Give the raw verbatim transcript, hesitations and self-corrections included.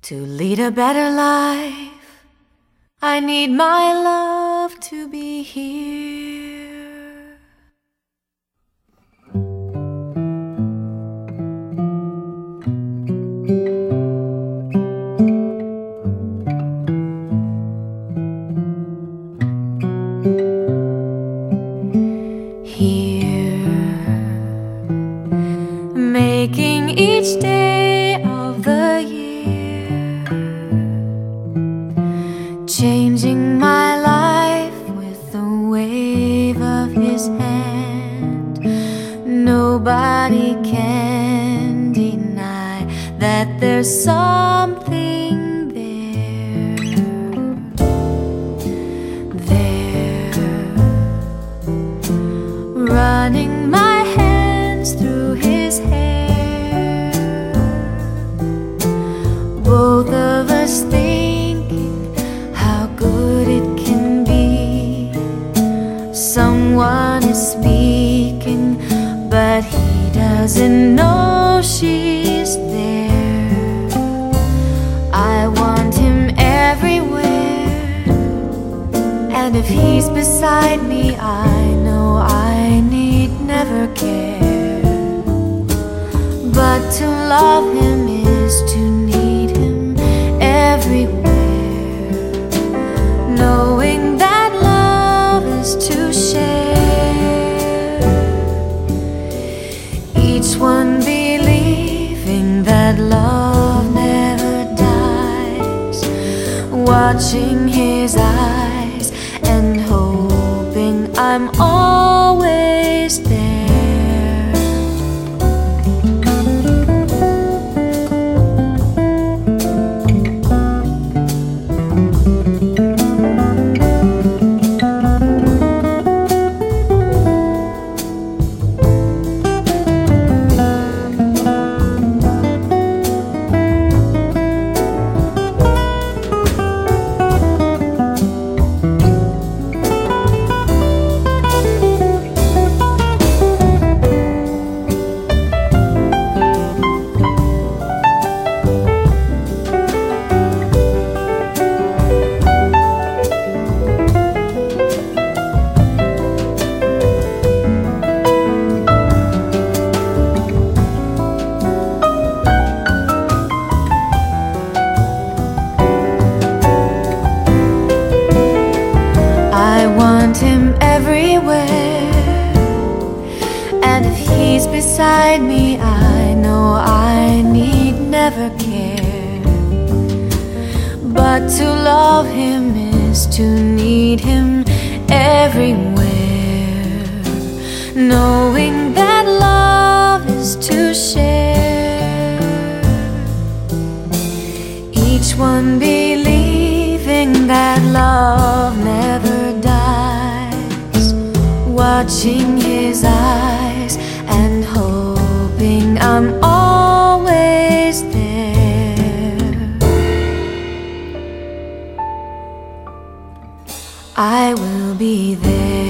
To lead a better life, I need my love to be here. Making each day of the year, changing my life with the wave of his hand. Nobody can deny that there's something there, there, running my hands through his hair, both of us thinking how good it can be. Someone is speaking, but he doesn't know she's there. I want him everywhere, and if he's beside me, I know I need never care. But to love him is to need him everywhere, knowing that love is to share. Each one believing that love never dies, watching his eyes and hoping I'm always there. I want him everywhere, and if he's beside me, I know I need never care. But to love him is to need him everywhere, knowing that love is to share. Each one believing that love never dies, watching his eyes and hoping I'm always there. I will be there.